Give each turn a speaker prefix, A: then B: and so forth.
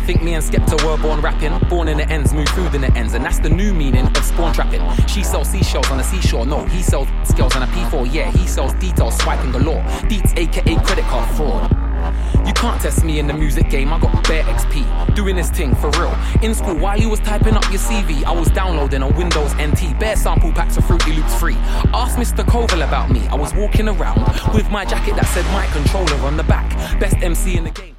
A: think me and Skepta were born rapping? Born in the ends, move food in the ends, and that's the new meaning of spawn trapping. She sells seashells on the seashore, no, he sells scales on a P4, yeah, he sells details, swiping galore. Deets, aka credit card fraud. You can't test me in the music game, I got bare XP, doing this thing for real. In school, while you was typing up your CV, I was downloading on Windows NT, bare sample packs of Fruity Loops free. Ask Mr. Koval about me, I was walking around with my jacket that said my controller on the back. Best MC in the game.